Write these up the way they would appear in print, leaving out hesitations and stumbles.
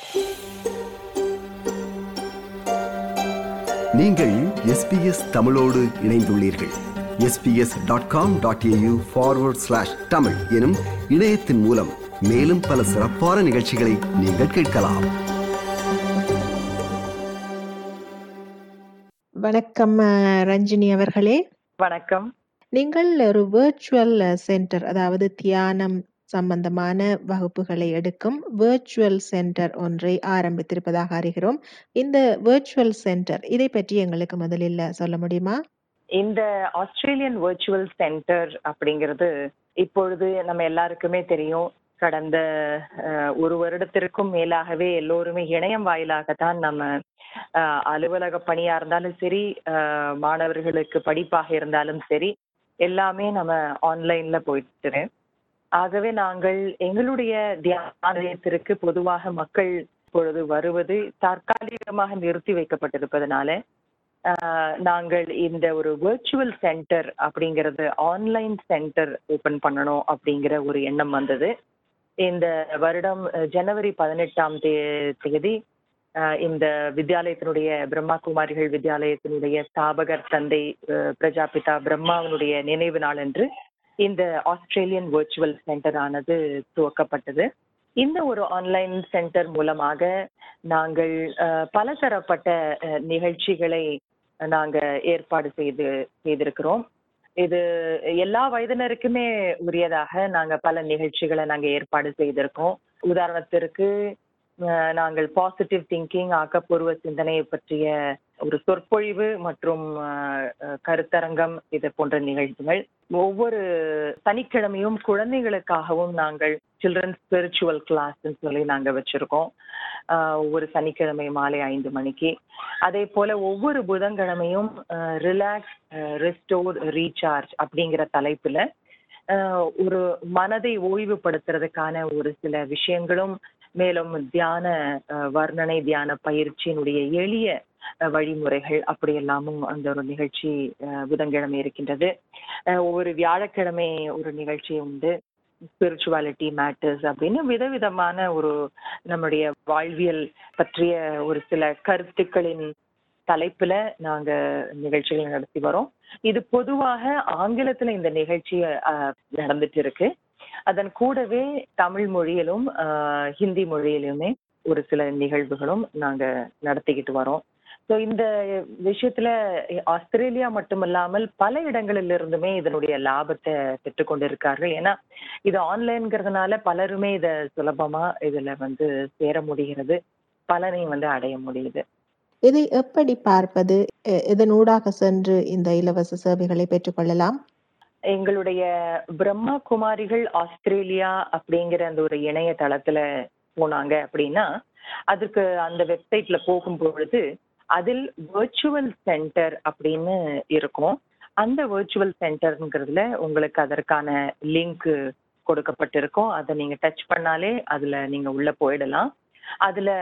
நீங்கள் SBS தமிழோடு இணைந்துள்ளீர்கள். sbs.com.au/tamil எனும் இணையத்தின் மூலம் மேலும் பல சிறப்பான நிகழ்ச்சிகளை நீங்கள் கேட்கலாம். வணக்கம் ரஞ்சினி அவர்களே. வணக்கம். நீங்கள் ஒரு விர்ச்சுவல் சென்டர், அதாவது தியானம் சம்பந்தமான வகுப்புகளை எடுக்கும் விர்ச்சுவல் சென்டர் ஒன்றை ஆரம்பித்திருப்பதாக அறிகிறோம். இந்த விர்ச்சுவல் சென்டர், இதை பற்றி எங்களுக்கு முதலில் சொல்ல முடியுமா? இந்த ஆஸ்திரேலியன் விர்ச்சுவல் சென்டர் அப்படிங்கிறது இப்பொழுது நம்ம எல்லாருக்குமே தெரியும். கடந்த ஒரு வருடத்திற்கும் மேலாகவே எல்லோருமே இணையம் வாயிலாகத்தான் நம்ம அலுவலக பணியா இருந்தாலும் சரி, மாணவர்களுக்கு படிப்பாக இருந்தாலும் சரி, எல்லாமே நம்ம ஆன்லைன்ல போயிட்டு. ஆகவே நாங்கள் எங்களுடைய தியானத்திற்கு பொதுவாக மக்கள் இப்பொழுது வருவது தற்காலிகமாக நிறுத்தி வைக்கப்பட்டிருப்பதனால நாங்கள் இந்த ஒரு விர்ச்சுவல் சென்டர் அப்படிங்கிறது ஆன்லைன் சென்டர் ஓபன் பண்ணணும் அப்படிங்கிற ஒரு எண்ணம் வந்தது. இந்த வருடம் ஜனவரி 18ஆம் தேதி இந்த வித்யாலயத்தினுடைய பிரம்மா குமாரிகள் வித்யாலயத்தினுடைய ஸ்தாபகர் தந்தை பிரஜாபிதா பிரம்மாவினுடைய நினைவு நாள் என்று இந்த ஆஸ்திரேலியன் விர்ச்சுவல் சென்டர் ஆனது துவக்கப்பட்டது. இந்த ஒரு ஆன்லைன் சென்டர் மூலமாக நாங்கள் பலதரப்பட்ட நிகழ்ச்சிகளை நாங்க ஏற்பாடு செய்திருக்கிறோம். இது எல்லா வயதினருக்குமே உரியதாக நாங்க பல நிகழ்ச்சிகளை நாங்க ஏற்பாடு செய்திருக்கோம். உதாரணத்திற்கு நாங்கள் பாசிட்டிவ் திங்கிங், ஆக்கப்பூர்வ சிந்தனையை பற்றிய ஒரு சொற்பொழிவு மற்றும் கருத்தரங்கம், இது போன்ற நிகழ்ச்சிகள். ஒவ்வொரு சனிக்கிழமையும் குழந்தைகளுக்காகவும் நாங்கள் சில்ட்ரன் ஸ்பிரிச்சுவல் கிளாஸ் சொல்லி நாங்க வச்சிருக்கோம். ஒவ்வொரு சனிக்கிழமை மாலை 5 மணிக்கு. அதே போல ஒவ்வொரு புதன்கிழமையும் ரிலாக்ஸ், ரெஸ்டோர், ரீசார்ஜ் அப்படிங்கிற தலைப்புல ஒரு மனதை ஓய்வுபடுத்துறதுக்கான ஒரு சில விஷயங்களும், மேலும் தியான வர்ணனை, தியான பயிற்சியினுடைய எளிய வழிமுறைகள் அப்படி எல்லாமும் அந்த ஒரு நிகழ்ச்சி புதன்கிழமை இருக்கின்றது. ஒவ்வொரு வியாழக்கிழமை ஒரு நிகழ்ச்சி உண்டு, ஸ்பிரிச்சுவாலிட்டி மேட்டர்ஸ் அப்படின்னு விதவிதமான ஒரு நம்முடைய வாழ்வியல் பற்றிய ஒரு சில கருத்துக்களின் தலைப்புல நாங்க நிகழ்ச்சிகள் நடத்தி வரோம். இது பொதுவாக ஆங்கிலத்துல இந்த நிகழ்ச்சி நடந்துட்டு இருக்கு. அதன் கூடவே தமிழ் மொழியிலும் ஹிந்தி மொழியிலுமே ஒரு சில நிகழ்வுகளும் நாங்க நடத்திக்கிட்டு வரோம். ஸோ இந்த விஷயத்துல ஆஸ்திரேலியா மட்டுமல்லாமல் பல இடங்களில் இருந்துமே இதனுடைய லாபத்தை பெற்றுக்கொண்டு இருக்கார்கள். ஏன்னா இது ஆன்லைன்ங்கிறதுனால பலருமே இதை சுலபமா இதுல சேர முடிகிறது, பலனையும் அடைய முடியுது. இதை எப்படி பார்ப்பது? இதனூடாக சென்று இந்த இலவச சேவைகளை பெற்றுக்கொள்ளலாம். எங்களுடைய பிரம்மா குமாரிகள் ஆஸ்திரேலியா அப்படிங்கிற அந்த ஒரு இணையதளத்துல போனாங்க அப்படின்னா, அதுக்கு அந்த வெப்சைட்ல போகும் பொழுது அதில் விர்ச்சுவல் சென்டர் அப்படின்னு இருக்கும். அந்த விர்ச்சுவல் சென்டர்ங்கிறதுல உங்களுக்கு அதற்கான லிங்க் கொடுக்கப்பட்டிருக்கும். அதை நீங்க டச் பண்ணாலே அதுல நீங்க உள்ள போயிடலாம். அதுல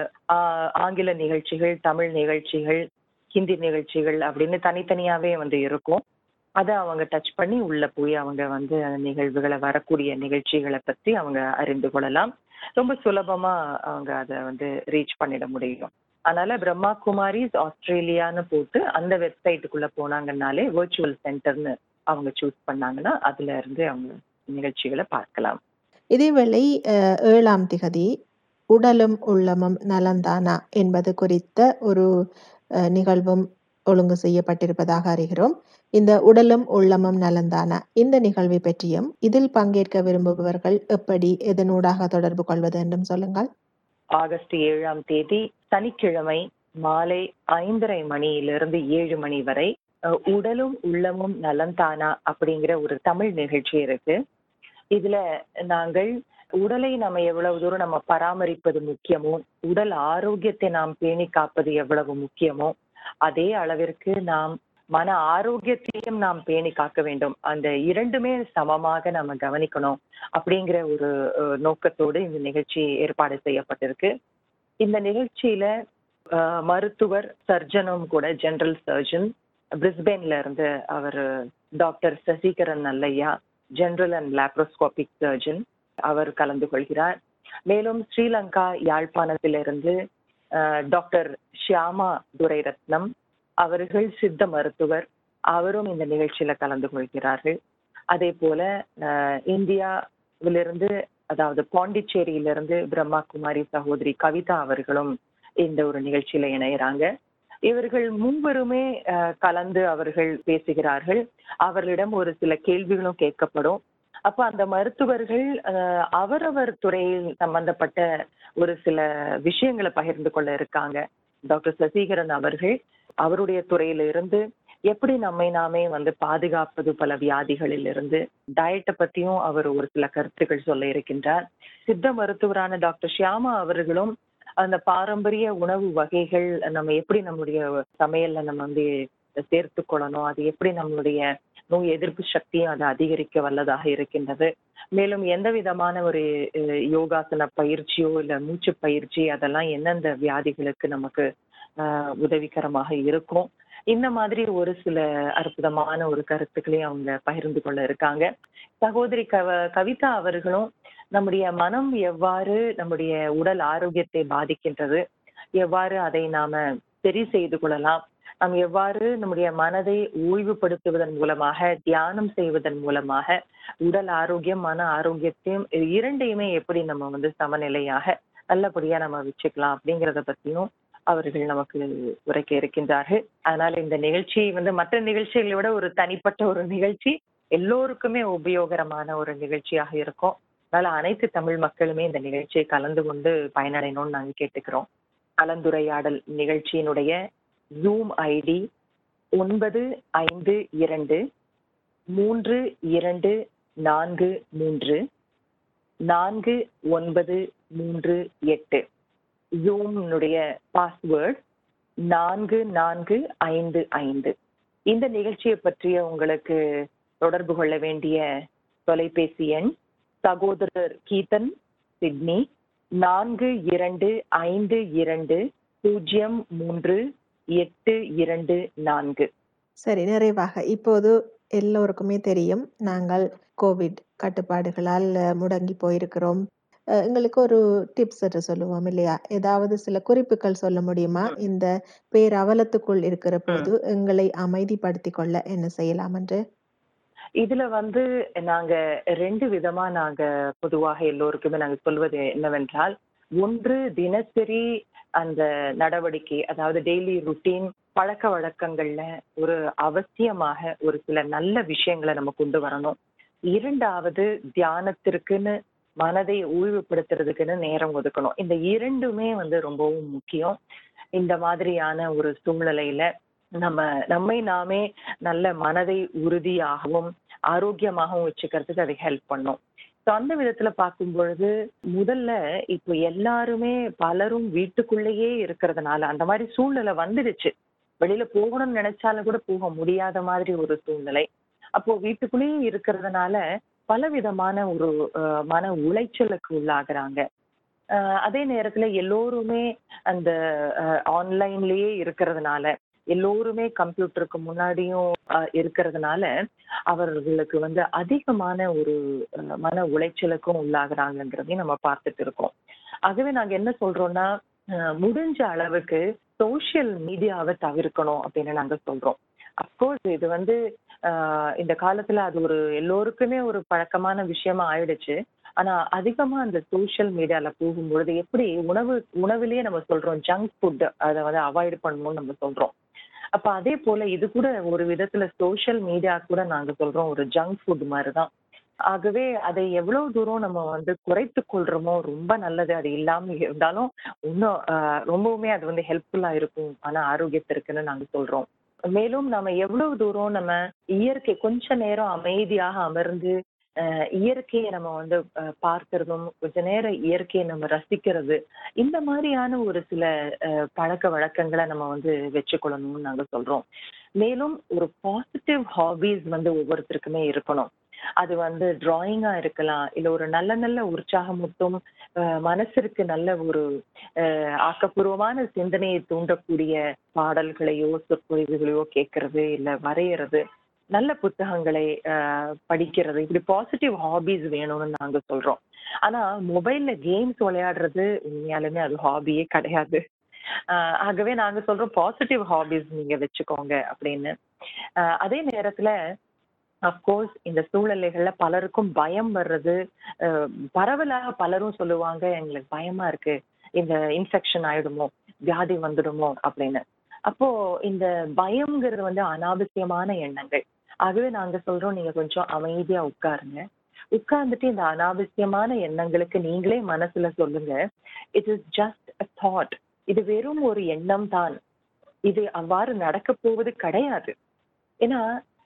ஆங்கில நிகழ்ச்சிகள், தமிழ் நிகழ்ச்சிகள், ஹிந்தி நிகழ்ச்சிகள் அப்படின்னு தனித்தனியாவே இருக்கும். அதை அவங்க டச் பண்ணி உள்ள போய் அவங்க நிகழ்வுகளை, வரக்கூடிய நிகழ்ச்சிகளை பற்றி அவங்க அறிந்து கொள்ளலாம். ரொம்ப சுலபமா அவங்க அதை ரீச் பண்ணிட முடியும். அதனால பிரம்மா குமாரிஸ் ஆஸ்திரேலியான்னு போட்டு அந்த வெப்சைட்டுக்குள்ள போனாங்கன்னாலே விர்ச்சுவல் சென்டர்னு அவங்க சூஸ் பண்ணாங்கன்னா அதுல இருந்து அவங்க நிகழ்ச்சிகளை பார்க்கலாம். இதேவேளை 7ஆம் திகதி உடலும் உள்ளமும் நலந்தானா என்பது குறித்த ஒரு நிகழ்வும் ஒழுங்கு செய்யப்பட்டிருப்பதாக அறிகிறோம். இந்த உடலும் உள்ளமும் நலந்தானா இந்த நிகழ்வை பற்றியும், இதில் பங்கேற்க விரும்புபவர்கள் எப்படி, எதனூடாக தொடர்பு கொள்வது என்றும் சொல்லுங்கள். ஆகஸ்ட் 7ஆம் தேதி சனிக்கிழமை மாலை 5:30 மணியிலிருந்து 7 மணி வரை உடலும் உள்ளமும் நலந்தானா அப்படிங்கிற ஒரு தமிழ் நிகழ்ச்சி இருக்கு. இதுல நாங்கள் உடலை நம்ம எவ்வளவு தூரம் நம்ம பராமரிப்பது முக்கியமோ, உடல் ஆரோக்கியத்தை நாம் பேணி காப்பது எவ்வளவு முக்கியமோ, அதே அளவிற்கு நாம் மன ஆரோக்கியத்தையும் நாம் பேணி காக்க வேண்டும். அந்த இரண்டுமே சமமாக நம்ம கவனிக்கணும் அப்படிங்கிற ஒரு நோக்கத்தோடு இந்த நிகழ்ச்சி ஏற்பாடு செய்யப்பட்டிருக்கு. இந்த நிகழ்ச்சியில மருத்துவர், சர்ஜனும் கூட, ஜெனரல் சர்ஜன் பிரிஸ்பேன்ல இருந்து அவர் doctor Sasikaran Nallaiah, general and laparoscopic surgeon, அவர் கலந்து கொள்கிறார். மேலும் ஸ்ரீலங்கா யாழ்ப்பாணத்திலிருந்து டாக்டர் ஷியாமா துரைரத்னம் அவர்கள் சித்த மருத்துவர், அவரும் இந்த நிகழ்ச்சியில கலந்து கொள்கிறார்கள். அதே போல இந்தியாவிலிருந்து, அதாவது பாண்டிச்சேரியிலிருந்து பிரம்மா குமாரி சகோதரி கவிதா அவர்களும் இந்த ஒரு நிகழ்ச்சியில இணையறாங்க. இவர்கள் மூவருமே கலந்து அவர்கள் பேசுகிறார்கள். அவர்களிடம் ஒரு சில கேள்விகளும் கேட்கப்படும். அப்ப அந்த மருத்துவர்கள் அவரவர் துறையில் சம்பந்தப்பட்ட ஒரு சில விஷயங்களை பகிர்ந்து கொள்ள இருக்காங்க. டாக்டர் சசிகரன் அவர்கள் அவருடைய துறையில இருந்து எப்படி நம்மை நாமே பாதுகாப்பது பல வியாதிகளில் இருந்து, டயட்டை பத்தியும் அவர் ஒரு சில கருத்துக்கள் சொல்ல இருக்கின்றார். சித்த மருத்துவரான டாக்டர் ஷியாமா அவர்களும் அந்த பாரம்பரிய உணவு வகைகள் நம்ம எப்படி நம்முடைய சமையல்ல நம்ம சேர்த்து கொள்ளணும், அது எப்படி நம்மளுடைய நோய் எதிர்ப்பு சக்தியும் அதை அதிகரிக்க வல்லதாக இருக்கின்றது. மேலும் எந்த விதமான ஒரு யோகாசன பயிற்சியோ இல்ல மூச்சு பயிற்சி அதெல்லாம் எந்தெந்த வியாதிகளுக்கு நமக்கு உதவிகரமாக இருக்கும், இந்த மாதிரி ஒரு சில அற்புதமான ஒரு கருத்துக்களையும் அவங்க பகிர்ந்து கொள்ள இருக்காங்க. சகோதரி கவிதா அவர்களும் நம்முடைய மனம் எவ்வாறு நம்முடைய உடல் ஆரோக்கியத்தை பாதிக்கின்றது, எவ்வாறு அதை நாம சரி செய்து கொள்ளலாம், நாம் எவ்வாறு நம்முடைய மனதை ஓய்வுபடுத்துவதன் மூலமாக, தியானம் செய்வதன் மூலமாக உடல் ஆரோக்கியம் மன ஆரோக்கியத்தையும் இரண்டையுமே எப்படி நம்ம சமநிலையாக நல்லபடியா நம்ம வச்சுக்கலாம் அப்படிங்கிறத பத்தியும் அவர்கள் நமக்கு உரைக்க இருக்கின்றார்கள். அதனால இந்த நிகழ்ச்சி மற்ற நிகழ்ச்சிகளை விட ஒரு தனிப்பட்ட ஒரு நிகழ்ச்சி, எல்லோருக்குமே உபயோகரமான ஒரு நிகழ்ச்சியாக இருக்கும். அதனால அனைத்து தமிழ் மக்களுமே இந்த நிகழ்ச்சியை கலந்து கொண்டு பயனடையணும்னு நாங்க கேட்டுக்கிறோம். கலந்துரையாடல் நிகழ்ச்சியினுடைய ஜூம் ஐடி 952232434938. ஜூம்னுடைய பாஸ்வேர்ட் 4455. இந்த நிகழ்ச்சியை பற்றிய உங்களுக்கு தொடர்பு கொள்ள வேண்டிய தொலைபேசி எண் சகோதரர் கீதன், சிட்னி 4252038224. சரி, நிறைவாக இப்போது எல்லோருக்குமே தெரியும், நாங்கள் கோவிட் கட்டுப்பாடுகளால் முடங்கி போயிருக்கிறோம். எங்களுக்கு ஒரு டிப்ஸ் சொல்லுவோம் இல்லையா? ஏதாவது சில குறிப்புகள் சொல்ல முடியுமா? இந்த பேரவலத்துக்குள் இருக்கிற போது எங்களை அமைதிப்படுத்தி கொள்ள என்ன செய்யலாம் என்று? இதுல நாங்க 2 விதமா நாங்க பொதுவாக எல்லோருக்குமே நாங்க சொல்வது என்னவென்றால், ஒன்று தினசரி அந்த நடவடிக்கை, அதாவது டெய்லி ருட்டீன் பழக்க வழக்கங்கள்ல ஒரு அவசியமாக ஒரு சில நல்ல விஷயங்களை நம்ம கொண்டு வரணும். இரண்டாவது, தியானத்திற்குன்னு மனதை ஓய்வுபடுத்துறதுக்குன்னு நேரம் ஒதுக்கணும். இந்த இரண்டுமே ரொம்பவும் முக்கியம். இந்த மாதிரியான ஒரு சூழ்நிலையில நம்மை நாமே நல்ல மனதை உறுதியாகவும் ஆரோக்கியமாகவும் வச்சுக்கிறதுக்கு அது ஹெல்ப் பண்ணும். ஸோ அந்த விதத்துல பார்க்கும் பொழுது முதல்ல இப்போ எல்லாருமே பலரும் வீட்டுக்குள்ளேயே இருக்கிறதுனால அந்த மாதிரி சூழ்நிலை வந்துடுச்சு. வெளியில போகணும்னு நினைச்சாலும் கூட போக முடியாத மாதிரி ஒரு சூழ்நிலை. அப்போ வீட்டுக்குள்ளேயே இருக்கிறதுனால பல விதமான ஒரு மன உளைச்சலுக்கு உள்ளாகுறாங்க. அதே நேரத்துல எல்லோருமே அந்த ஆன்லைன்லயே இருக்கிறதுனால, எல்லோருமே கம்ப்யூட்டருக்கு முன்னாடியும் இருக்கிறதுனால அவர்களுக்கு அதிகமான ஒரு மன உளைச்சலுக்கும் உள்ளாகுறாங்கங்கிறதையும் நம்ம பார்த்துட்டு இருக்கோம். ஆகவே நாங்க என்ன சொல்றோம்னா, முடிஞ்ச அளவுக்கு சோசியல் மீடியாவை தவிர்க்கணும் அப்படின்னு நாங்க சொல்றோம். அப்கோர்ஸ் இது இந்த காலத்துல அது ஒரு எல்லோருக்குமே ஒரு பழக்கமான விஷயமா ஆயிடுச்சு. ஆனா அதிகமா அந்த சோசியல் மீடியால போகும்பொழுது எப்படி உணவிலேயே நம்ம சொல்றோம் ஜங்க் ஃபுட், அதை அவாய்ட் பண்ணணும்னு நம்ம சொல்றோம். அப்ப அதே போல இது கூட ஒரு விதத்துல சோசியல் மீடியா கூட நாங்க சொல்றோம் ஒரு ஜங்க் ஃபுட் மாதிரிதான். ஆகவே அதை எவ்வளவு தூரம் நம்ம குறைத்து கொள்றோமோ ரொம்ப நல்லது. அது இல்லாம இருந்தாலும் இன்னும் ரொம்பவுமே அது ஹெல்ப்ஃபுல்லா இருக்கும் ஆனா ஆரோக்கியத்திற்குன்னு நாங்க சொல்றோம். மேலும் நம்ம எவ்வளவு தூரம் நம்ம இயற்கை கொஞ்ச நேரம் அமைதியாக அமர்ந்து இயற்கையை நம்ம பார்க்கிறதும், கொஞ்ச நேரம் இயற்கையை நம்ம ரசிக்கிறது, இந்த மாதிரியான ஒரு சில பழக்க வழக்கங்களை நம்ம வச்சுக்கொள்ளணும்னு நாங்க சொல்றோம். மேலும் ஒரு பாசிட்டிவ் ஹாபிஸ் ஒவ்வொருத்தருக்குமே இருக்கணும். அது டிராயிங்கா இருக்கலாம், இல்ல ஒரு நல்ல நல்ல உற்சாகமூட்டும் மனசிற்கு நல்ல ஒரு ஆக்கப்பூர்வமான சிந்தனையை தூண்டக்கூடிய பாடல்களையோ சொற்பொழிவுகளையோ கேட்கறது, இல்ல வரைகிறது, நல்ல புத்தகங்களை படிக்கிறது, இப்படி பாசிட்டிவ் ஹாபிஸ் வேணும்னு நாங்க சொல்றோம். ஆனா மொபைல்ல கேம்ஸ் விளையாடுறது உண்மையாலுமே அது ஹாபியே கிடையாது. ஆகவே நாங்க சொல்றோம் பாசிட்டிவ் ஹாபிஸ் நீங்க வச்சுக்கோங்க அப்படின்னு. அதே நேரத்துல அப்கோர்ஸ் இந்த சூழ்நிலைகள்ல பலருக்கும் பயம் வர்றது, பரவலாக பலரும் சொல்லுவாங்க எங்களுக்கு பயமா இருக்கு, இந்த இன்ஃபெக்ஷன் ஆயிடுமோ, வியாதி வந்துடுமோ அப்படின்னு. அப்போ இந்த பயம்ங்கிறது வந்து அனாவசியமான எண்ணங்கள். ஆகவே நாங்க சொல்றோம் நீங்க கொஞ்சம் அமைதியா உட்காருங்க. உட்கார்ந்துட்டு இந்த அனாவசியமான எண்ணங்களுக்கு நீங்களே மனசுல சொல்லுங்க, it is just a thought. இது வெறும் ஒரு எண்ணம் தான், இது அவ்வாறு நடக்க போவது கிடையாது. ஏன்னா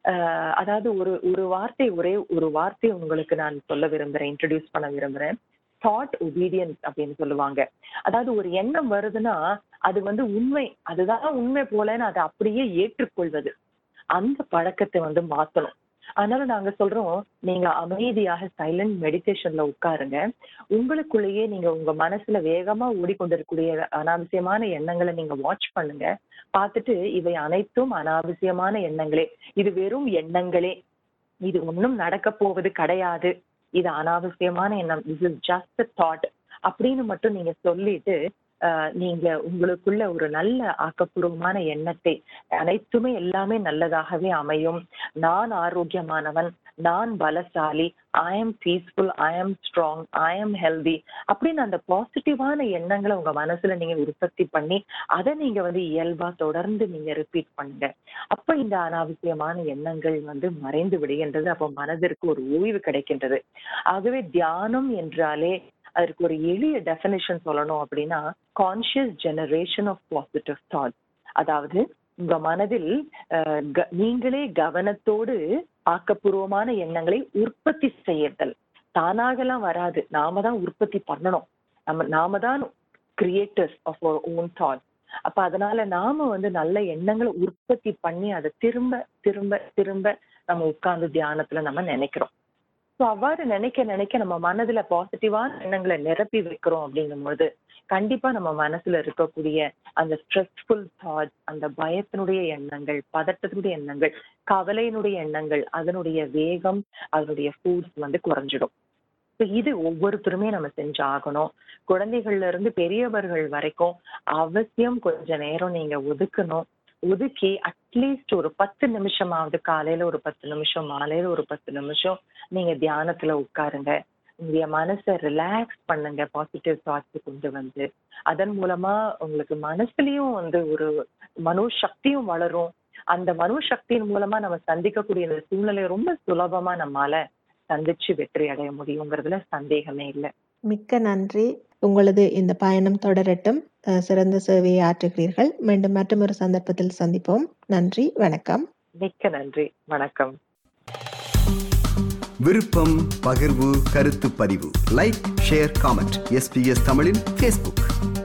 அதாவது ஒரு வார்த்தை, ஒரே ஒரு வார்த்தை உங்களுக்கு நான் சொல்ல விரும்புறேன், இன்ட்ரடியூஸ் பண்ண விரும்புறேன். தாட் ஒபீடியன்ஸ் அப்படின்னு சொல்லுவாங்க. அதாவது ஒரு எண்ணம் வருதுன்னா அது வந்து உண்மை, அதுதான் உண்மை போலன்னு அதை அப்படியே ஏற்றுக்கொள்வது, அந்த பழக்கத்தை வந்து மாத்தணும். அதனால நாங்க சொல்றோம், நீங்க அமைதியாக சைலண்ட் மெடிடேஷன்ல உட்காருங்க. உங்களுக்குள்ளேயே நீங்க உங்க மனசுல வேகமா ஓடிக்கொண்டிருக்கக்கூடிய அனாவசியமான எண்ணங்களை நீங்க வாட்ச் பண்ணுங்க. பார்த்துட்டு இவை அனைத்தும் அனாவசியமான எண்ணங்களே, இது வெறும் எண்ணங்களே, இது ஒன்றும் நடக்க போவது கிடையாது, இது அனாவசியமான எண்ணம், this is just a thought அப்படின்னு மட்டும் நீங்க சொல்லிட்டு நீங்க உங்களுக்குள்ள ஒரு நல்ல ஆக்கப்பூர்வமான எண்ணத்தை, அனைத்துமே எல்லாமே நல்லதாகவே அமையும், நான் ஆரோக்கியமானவன், நான் பலசாலி, I am peaceful, I am strong, I am healthy அப்படின்னு அந்த பாசிட்டிவான எண்ணங்களை உங்க மனசுல நீங்க உற்பத்தி பண்ணி அதை நீங்க வந்து இயல்பா தொடர்ந்து நீங்க ரிப்பீட் பண்ணுங்க. அப்ப இந்த அனாவசியமான எண்ணங்கள் வந்து மறைந்து விடுகின்றது. அப்போ மனதிற்கு ஒரு ஓய்வு கிடைக்கின்றது. ஆகவே தியானம் என்றாலே அதற்கு ஒரு எளிய டெஃபினிஷன் சொல்லணும் அப்படின்னா, conscious generation of positive thoughts. அதாவது உங்க மனதில் நீங்களே கவனத்தோடு ஆக்கப்பூர்வமான எண்ணங்களை உற்பத்தி செய்யறதல். தானாகலாம் வராது, நாம தான் உற்பத்தி பண்ணணும். நாம தான் creators of our own thoughts. அப்ப அதனால நாம வந்து நல்ல எண்ணங்களை உற்பத்தி பண்ணி அதை திரும்ப திரும்ப திரும்ப நம்ம உட்கார்ந்து தியானத்துல நம்ம நினைக்கிறோம். ஸோ அவ்வாறு நினைக்க நினைக்க நம்ம மனதுல பாசிட்டிவான எண்ணங்களை நிரப்பி வைக்கிறோம். அப்படிங்கும்போது கண்டிப்பா நம்ம மனசுல இருக்கக்கூடிய அந்த ஸ்ட்ரெஸ்ஃபுல் தாட்ஸ், அந்த பயத்தினுடைய எண்ணங்கள், பதட்டத்தினுடைய எண்ணங்கள், கவலையினுடைய எண்ணங்கள், அதனுடைய வேகம், அதனுடைய ஃபோர்ஸ் வந்து குறைஞ்சிடும். இது ஒவ்வொருத்தருமே நம்ம செஞ்சாகணும். குழந்தைகள்ல இருந்து பெரியவர்கள் வரைக்கும் அவசியம் கொஞ்ச நேரம் நீங்க ஒதுக்கணும். ஒதுக்கி அட்லீஸ்ட் ஒரு 10 நிமிஷமாவது, காலையில ஒரு 10 நிமிஷம், மாலையில ஒரு 10 நிமிஷம் நீங்க தியானத்துல உட்காருங்க. உங்களுடைய மனசை ரிலாக்ஸ் பண்ணுங்க, பாசிட்டிவ் தாட்ஸ் கொண்டு வந்து. அதன் மூலமா உங்களுக்கு மனசுலயும் வந்து ஒரு மனோசக்தியும் வளரும். அந்த மனோசக்தியின் மூலமா நம்ம சந்திக்கக்கூடிய இந்த சூழ்நிலையை ரொம்ப சுலபமா நம்மால சந்திச்சு வெற்றி அடைய முடியுங்கிறதுல சந்தேகமே இல்லை. மிக்க நன்றி. உங்களது இந்த பயணம் தொடரட்டும். சிறந்த சேவையை ஆற்றுகிறீர்கள். மீண்டும் மற்றொரு சந்தர்ப்பத்தில் சந்திப்போம். நன்றி, வணக்கம். மிக்க நன்றி, வணக்கம். விருப்பம், பகிர்வு, கருத்து பதிவு, லைக், ஷேர், காமெண்ட். SBS தமிழின் Facebook.